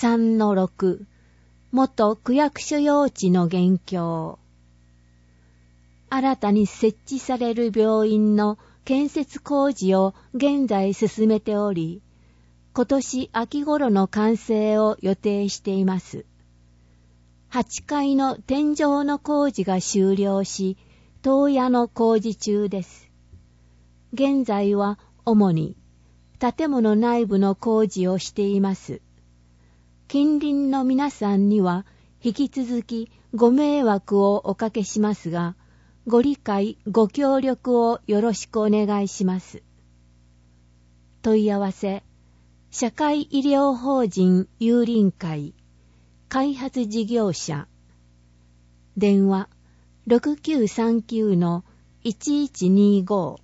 3-6 元区役所用地の現況。新たに設置される病院の建設工事を現在進めており、今年秋頃の完成を予定しています。8階の天井の工事が終了し、塔屋の工事中です。現在は主に建物内部の工事をしています。近隣の皆さんには引き続きご迷惑をおかけしますが、ご理解ご協力をよろしくお願いします。問い合わせ、社会医療法人有林会開発事業者、電話 6939-1125